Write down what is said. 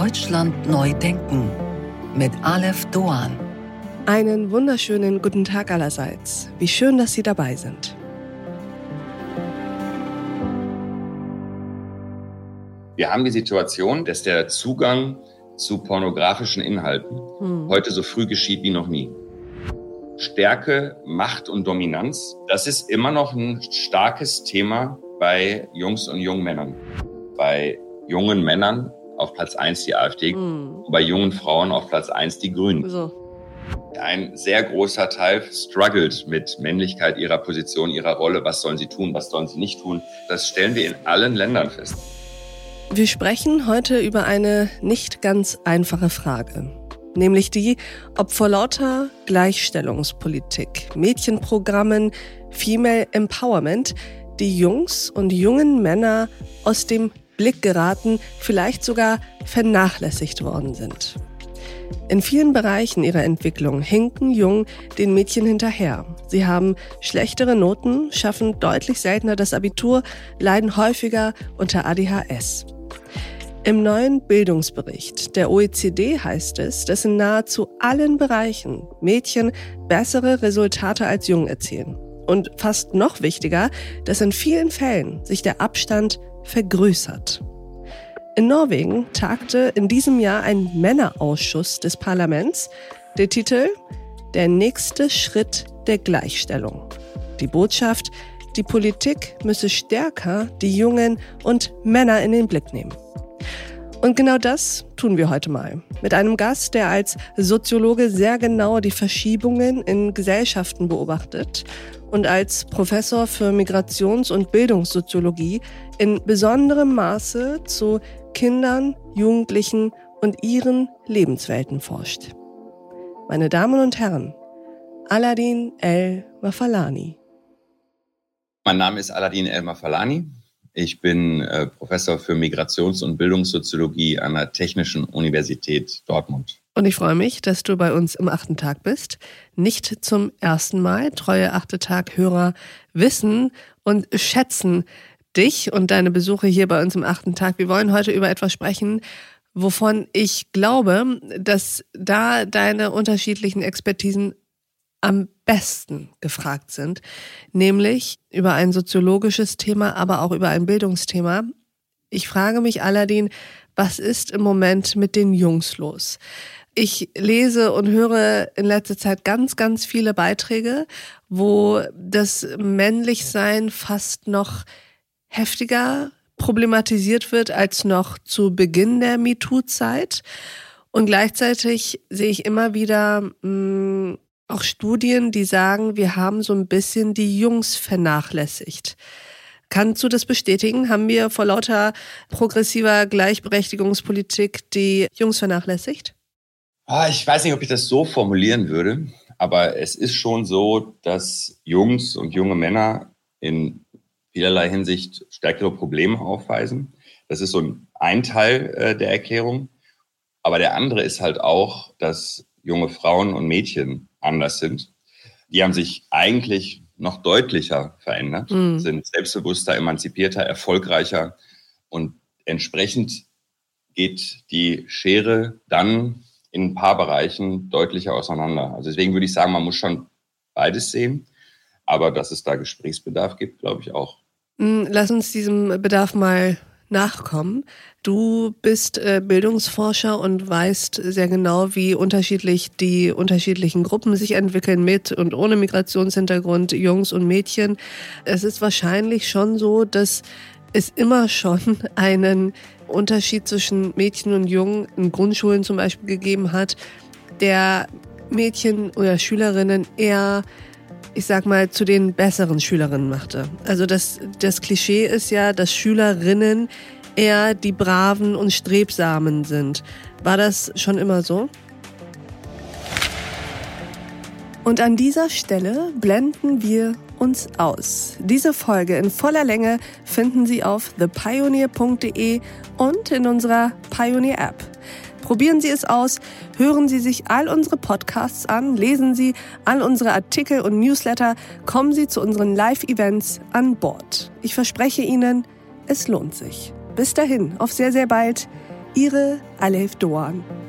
Deutschland neu denken mit Aleph Doğan. Einen wunderschönen guten Tag allerseits. Wie schön, dass Sie dabei sind. Wir haben die Situation, dass der Zugang zu pornografischen Inhalten heute so früh geschieht wie noch nie. Stärke, Macht und Dominanz, das ist immer noch ein starkes Thema bei Jungs und jungen Männern. Bei jungen Männern auf Platz 1 die AfD, bei jungen Frauen auf Platz 1 die Grünen. So. Ein sehr großer Teil struggelt mit Männlichkeit, ihrer Position, ihrer Rolle. Was sollen sie tun, was sollen sie nicht tun? Das stellen wir in allen Ländern fest. Wir sprechen heute über eine nicht ganz einfache Frage. Nämlich die, ob vor lauter Gleichstellungspolitik, Mädchenprogrammen, Female Empowerment die Jungs und jungen Männer aus dem Blick geraten, vielleicht sogar vernachlässigt worden sind. In vielen Bereichen ihrer Entwicklung hinken Jungen den Mädchen hinterher. Sie haben schlechtere Noten, schaffen deutlich seltener das Abitur, leiden häufiger unter ADHS. Im neuen Bildungsbericht der OECD heißt es, dass in nahezu allen Bereichen Mädchen bessere Resultate als Jungen erzielen. Und fast noch wichtiger, dass in vielen Fällen sich der Abstand vergrößert. In Norwegen tagte in diesem Jahr ein Männerausschuss des Parlaments. Der Titel: Der nächste Schritt der Gleichstellung. Die Botschaft: Die Politik müsse stärker die Jungen und Männer in den Blick nehmen. Und genau das tun wir heute mal. Mit einem Gast, der als Soziologe sehr genau die Verschiebungen in Gesellschaften beobachtet und als Professor für Migrations- und Bildungssoziologie in besonderem Maße zu Kindern, Jugendlichen und ihren Lebenswelten forscht. Meine Damen und Herren, Aladin El-Mafalani. Mein Name ist Aladin El-Mafalani. Ich bin Professor für Migrations- und Bildungssoziologie an der Technischen Universität Dortmund. Und ich freue mich, dass du bei uns im 8. Tag bist. Nicht zum ersten Mal. Treue 8. Tag-Hörer wissen und schätzen dich und deine Besuche hier bei uns im 8. Tag. Wir wollen heute über etwas sprechen, wovon ich glaube, dass da deine unterschiedlichen Expertisen am besten gefragt sind, nämlich über ein soziologisches Thema, aber auch über ein Bildungsthema. Ich frage mich, Aladin, was ist im Moment mit den Jungs los? Ich lese und höre in letzter Zeit ganz, ganz viele Beiträge, wo das Männlichsein fast noch heftiger problematisiert wird als noch zu Beginn der MeToo-Zeit. Und gleichzeitig sehe ich immer wieder auch Studien, die sagen, wir haben so ein bisschen die Jungs vernachlässigt. Kannst du das bestätigen? Haben wir vor lauter progressiver Gleichberechtigungspolitik die Jungs vernachlässigt? Ich weiß nicht, ob ich das so formulieren würde, aber es ist schon so, dass Jungs und junge Männer in vielerlei Hinsicht stärkere Probleme aufweisen. Das ist so ein Teil der Erklärung. Aber der andere ist halt auch, dass junge Frauen und Mädchen anders sind. Die haben sich eigentlich noch deutlicher verändert, sind selbstbewusster, emanzipierter, erfolgreicher und entsprechend geht die Schere dann in ein paar Bereichen deutlicher auseinander. Also deswegen würde ich sagen, man muss schon beides sehen, aber dass es da Gesprächsbedarf gibt, glaube ich auch. Lass uns diesem Bedarf mal nachkommen. Du bist Bildungsforscher und weißt sehr genau, wie unterschiedlich die unterschiedlichen Gruppen sich entwickeln, mit und ohne Migrationshintergrund, Jungs und Mädchen. Es ist wahrscheinlich schon so, dass es immer schon einen Unterschied zwischen Mädchen und Jungen in Grundschulen zum Beispiel gegeben hat, der Mädchen oder Schülerinnen eher, ich sag mal, zu den besseren Schülerinnen machte. Also das Klischee ist ja, dass Schülerinnen eher die Braven und Strebsamen sind. War das schon immer so? Und an dieser Stelle blenden wir uns aus. Diese Folge in voller Länge finden Sie auf thepioneer.de und in unserer Pioneer-App. Probieren Sie es aus, hören Sie sich all unsere Podcasts an, lesen Sie all unsere Artikel und Newsletter, kommen Sie zu unseren Live-Events an Bord. Ich verspreche Ihnen, es lohnt sich. Bis dahin, auf sehr, sehr bald. Ihre Alef Doğan.